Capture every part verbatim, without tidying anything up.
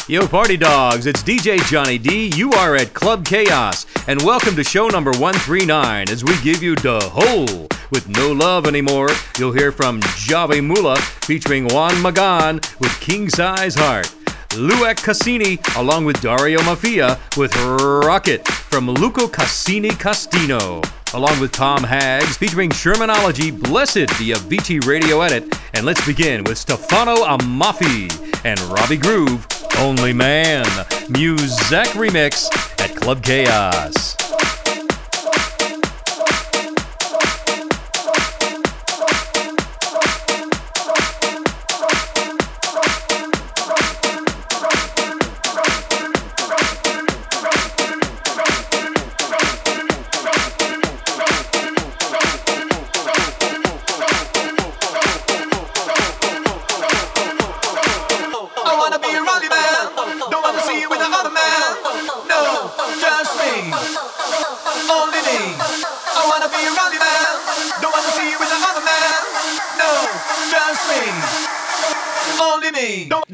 Yo, party dogs, it's D J Johnny D. You are at Club Chaos, and welcome to show number one thirty-nine as we give you the whole. With No Love Anymore, you'll hear from Javi Mula featuring Juan Magan with King Size Heart. Luec Cassini along with Dario Mafia with Rocket from Luco Cassini Castino. Along with Tom Hags featuring Shermanology, Blessed, the Avicii radio edit. And let's begin with Stefano Amafi and Robbie Groove, Only Man. Muzak Remix at Club Chaos. Only me. Don't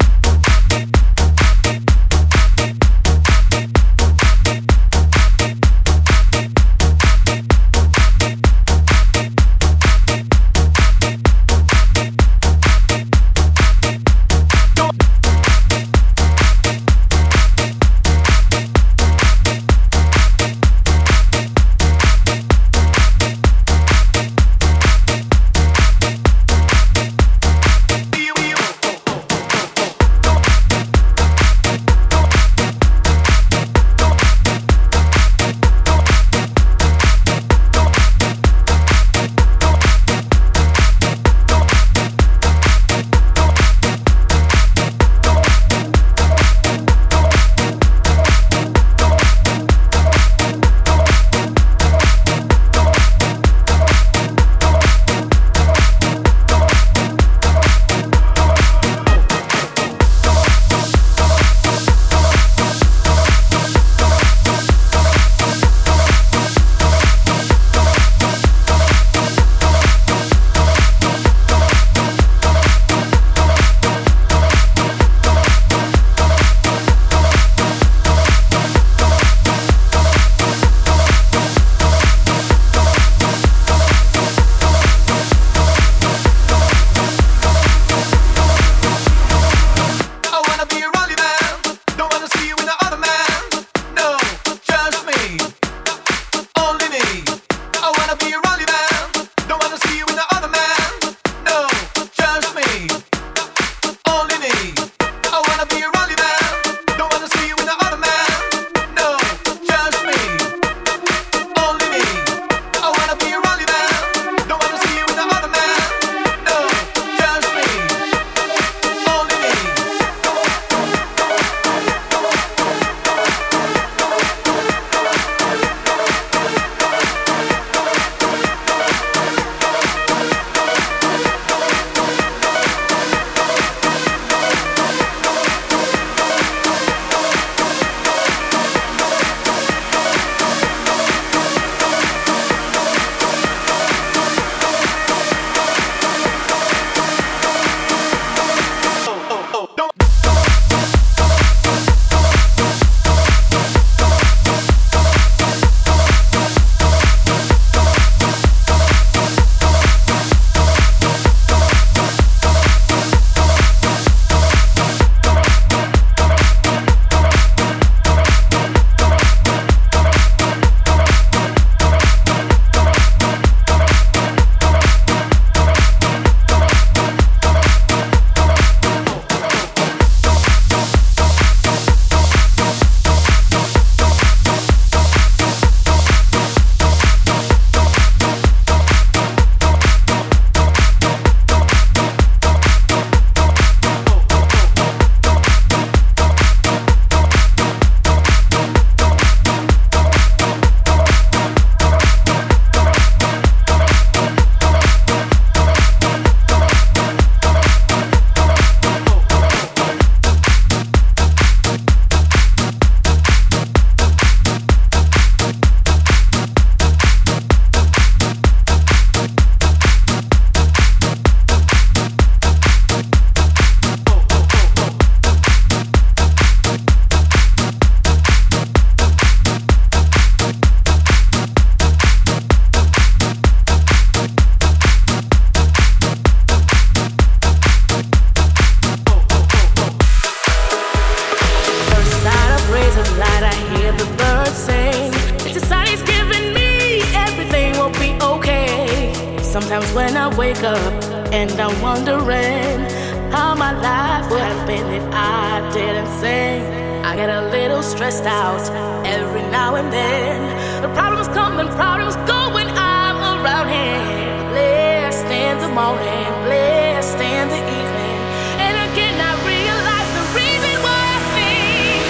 when I wake up and I'm wondering how my life would have been if I didn't sing. I get a little stressed out every now and then. The problems come and problems go when I'm around here. Blessed in the morning, blessed in the evening, and again I realize the reason why I sing.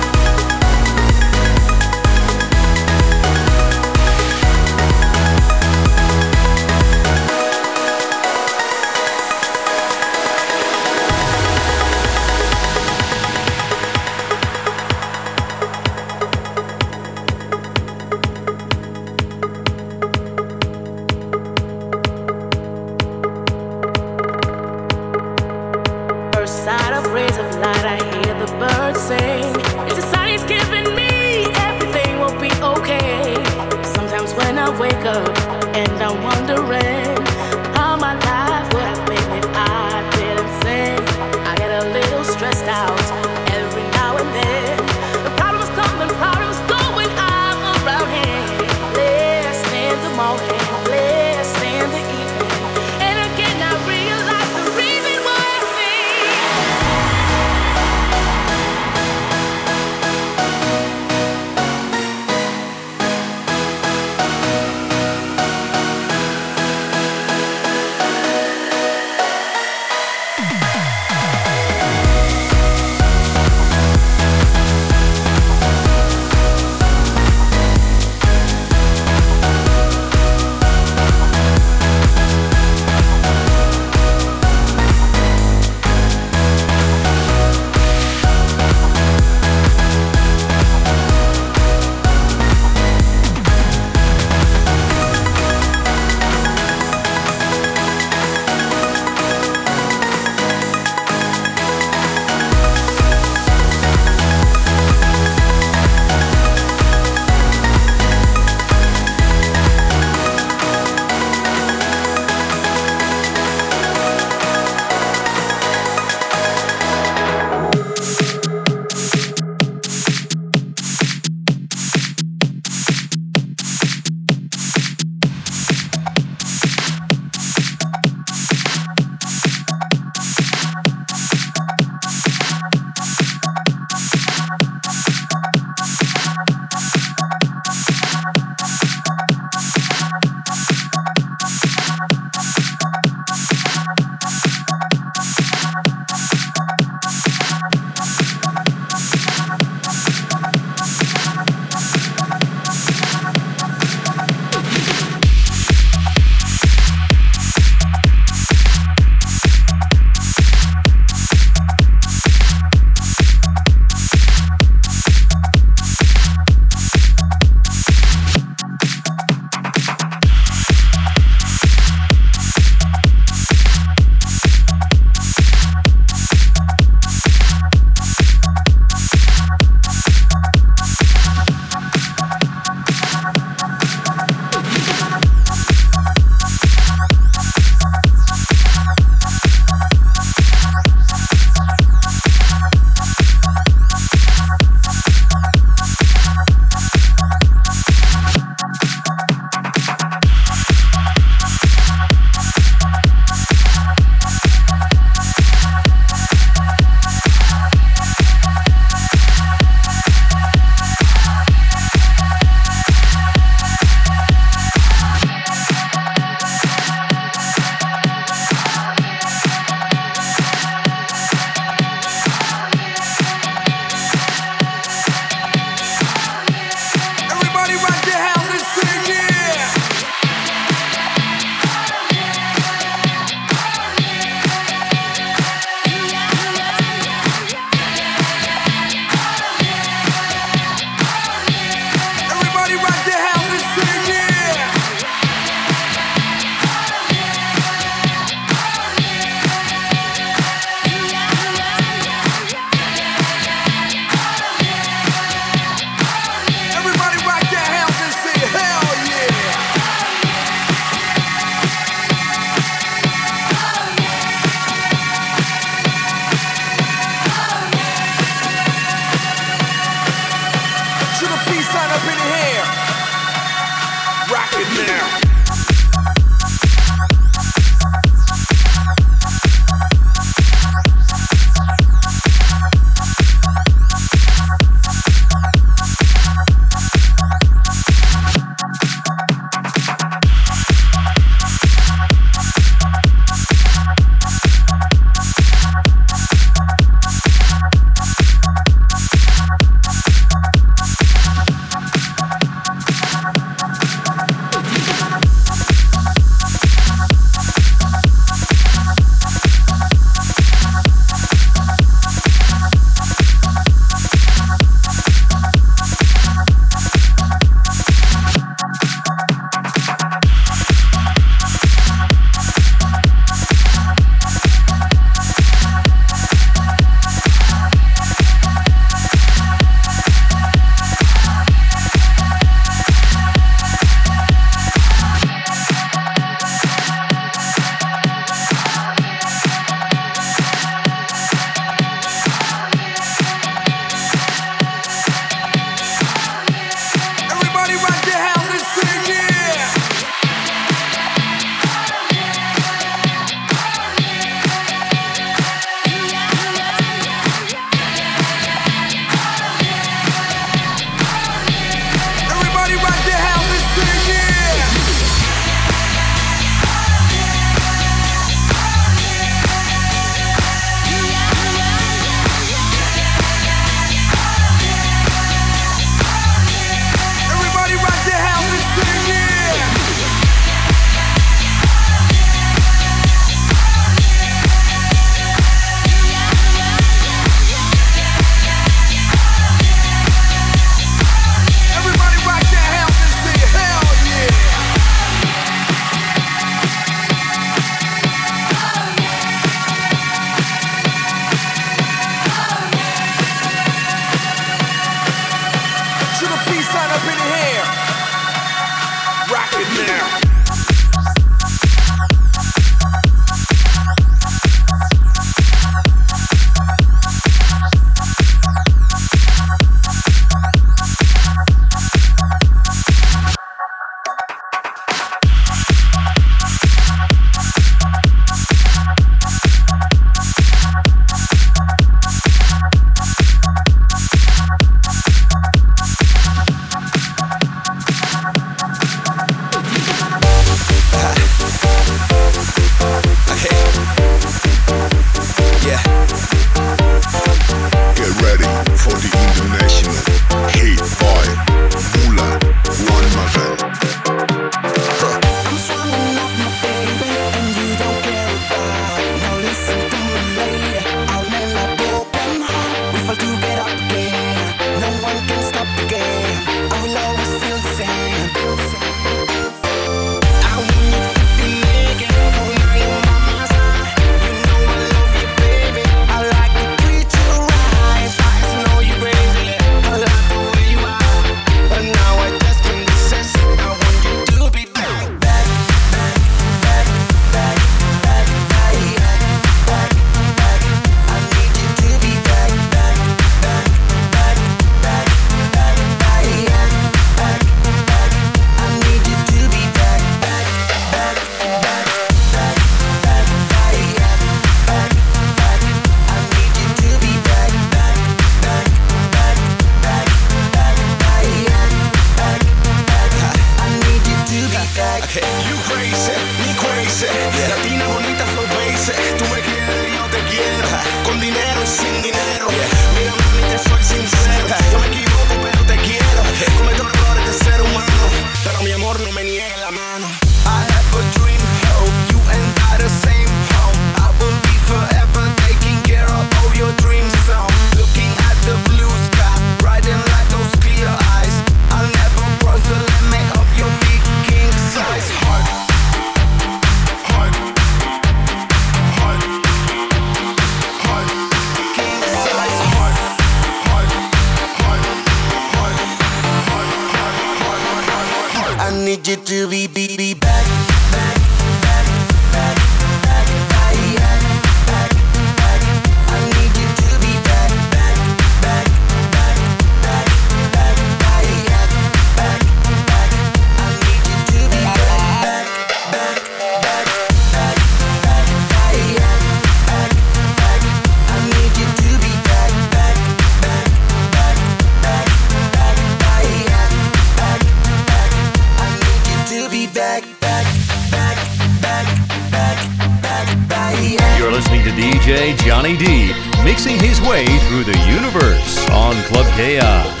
basic. Latina bonita, so basic. Tú me quieres y yo te quiero. Con dinero y sin dinero. Mira, mami, te soy sincero. Yo me equivoco, pero te quiero. Cometo errores de ser humano, pero mi amor no me niegue la mano. I have a dream, oh, you and I the same home. I will be forever taking care of all your dreams. So, looking at the blue sky, riding like those clear eyes. I'll never cross the limit of your big king size heart. Heart. Heart. Heart. King size heart. Heart. Heart. Heart. Heart. Heart. Heart. I need you to be, be, be back, back, back, back, back, back, back, back. I need you to be back, back, back, back, back, back, back, back, back. I need you to be back, back, back, back, back, back, back, back. I need you to be back, back, back, back, back, back, back, back, back. I need you to be back, back, back, back, back, back, back. You're listening to D J Johnny D, mixing his way through the universe on Club Chaos.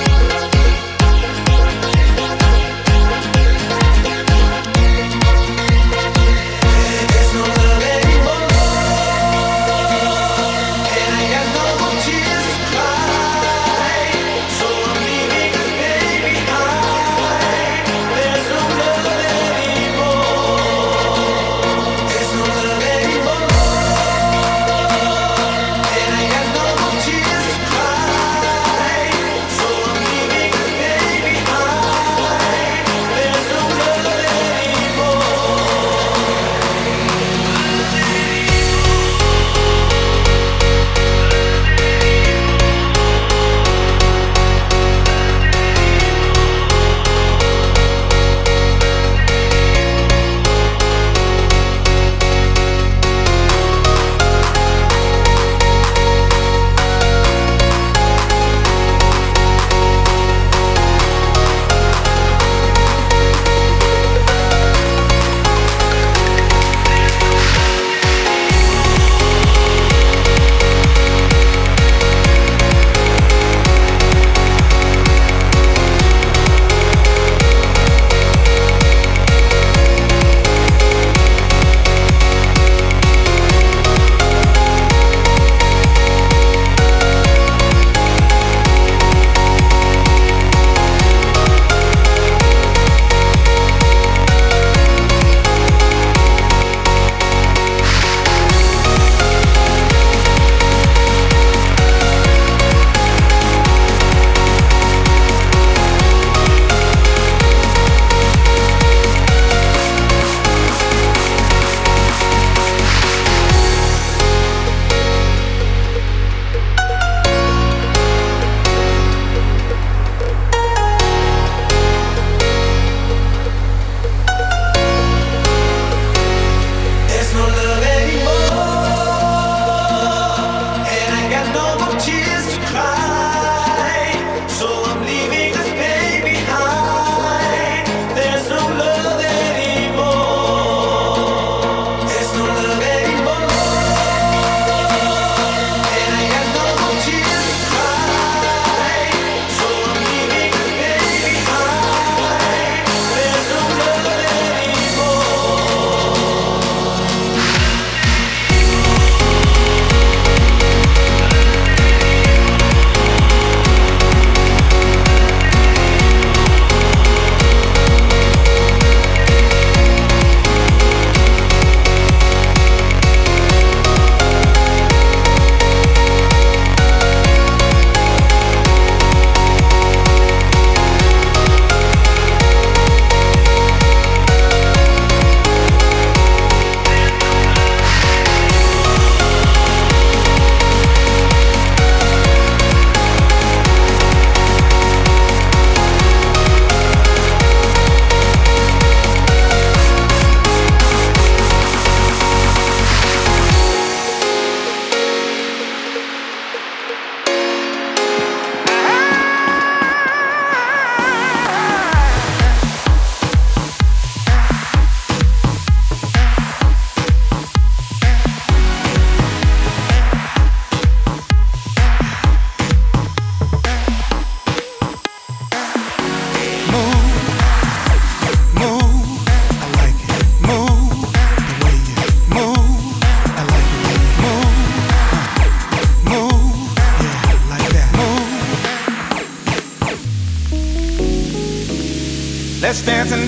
There's no love anymore, and I got no more tears to cry. So I'm leaving this baby behind. There's no love anymore. There's no love anymore, and I got no more tears to cry.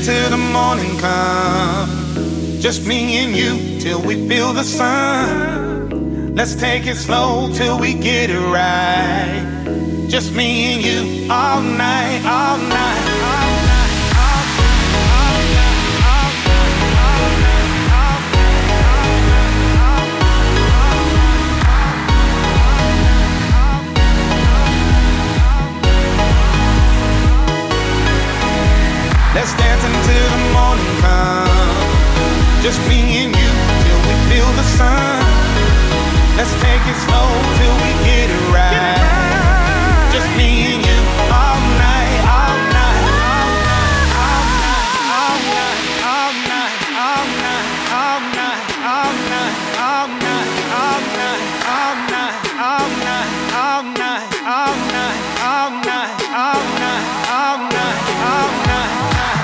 till the morning come. Just me and you till we feel the sun. Let's take it slow till we get it right. Just me and you all night, all night, all night, all night, all night, all night, all night. Let's dance until the morning comes. Just me and you till we feel the sun. Let's take it slow till we get it right. Just me and you all night, all night, all night, all night, all night, all night, all night, all night, all night, all night, all night, all night, all night, all night, all night, all night, all night, all night.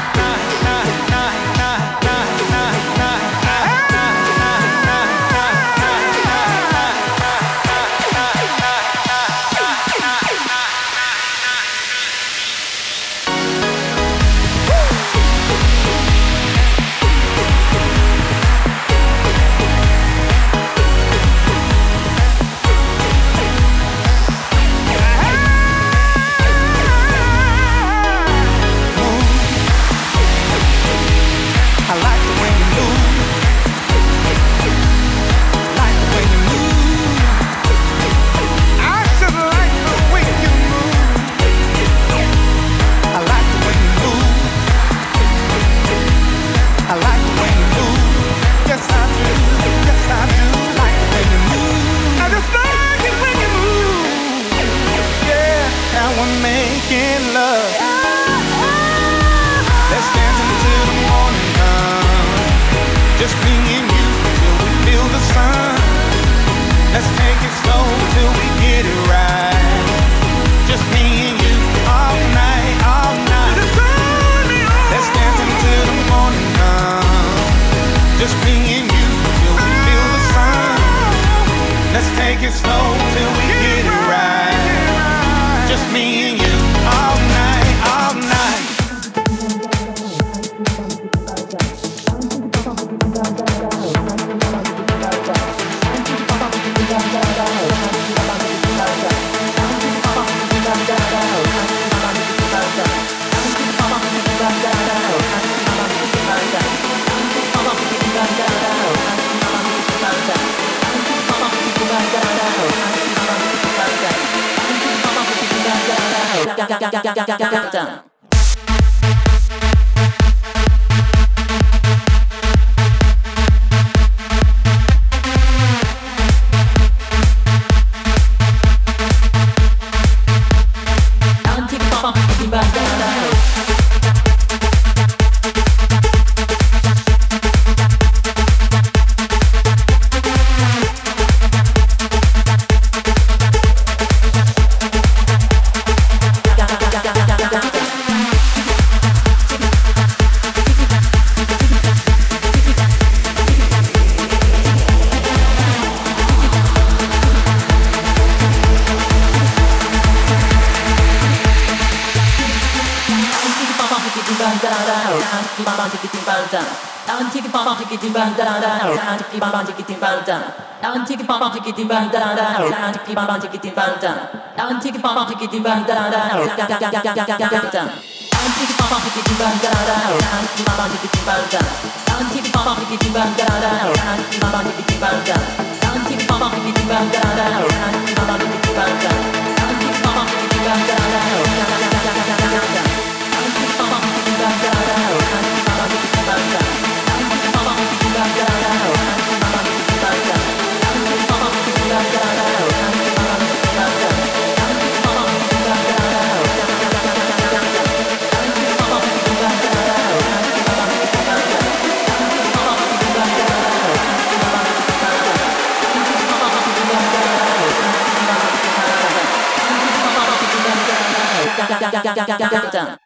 Done.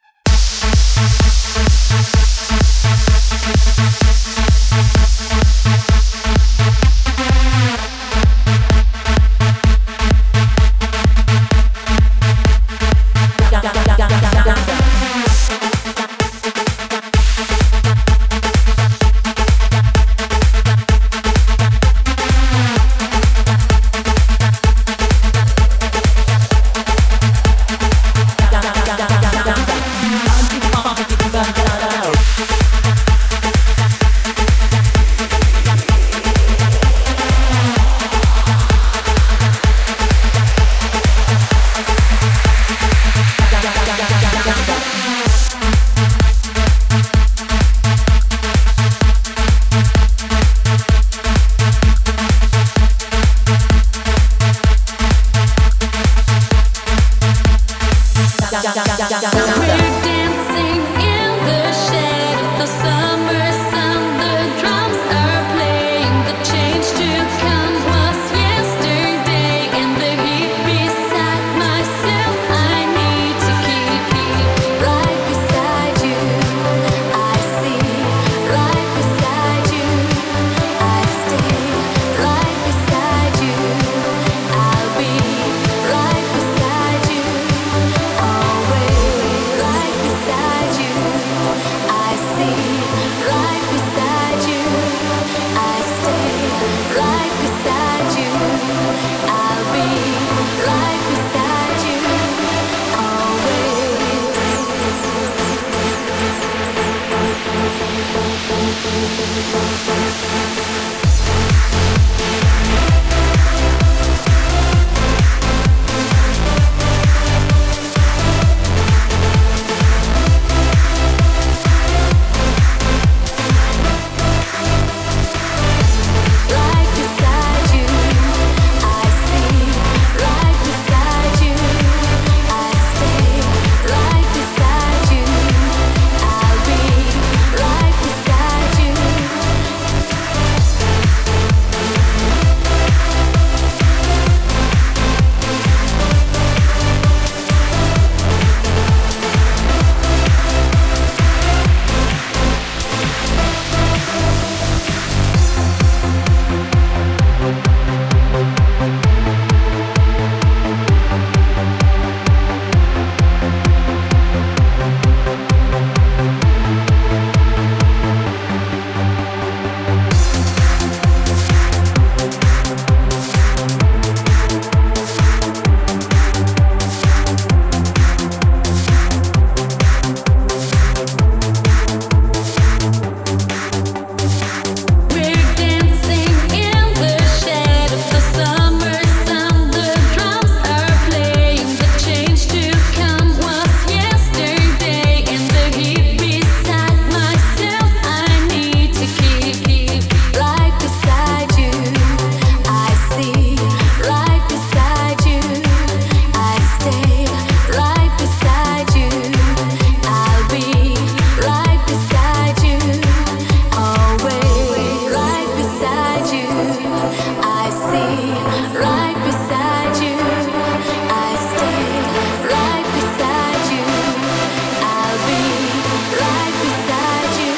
I see right beside you. I stay right beside you. I'll be right beside you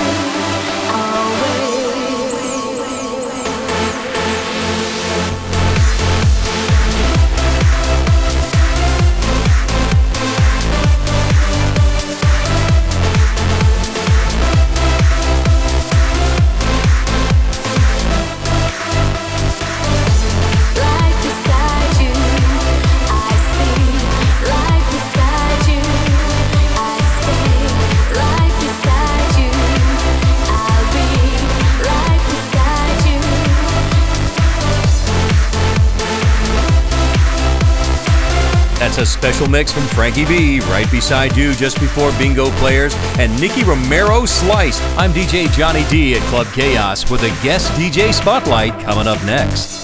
always. Right beside you, I see. Right beside you, I stay. Right beside you, I'll be right beside you. That's a special mix from Frankie B, Right Beside You, just before Bingo Players, and Nicky Romero Slice. I'm D J Johnny D at Club Chaos with a guest D J Spotlight coming up next.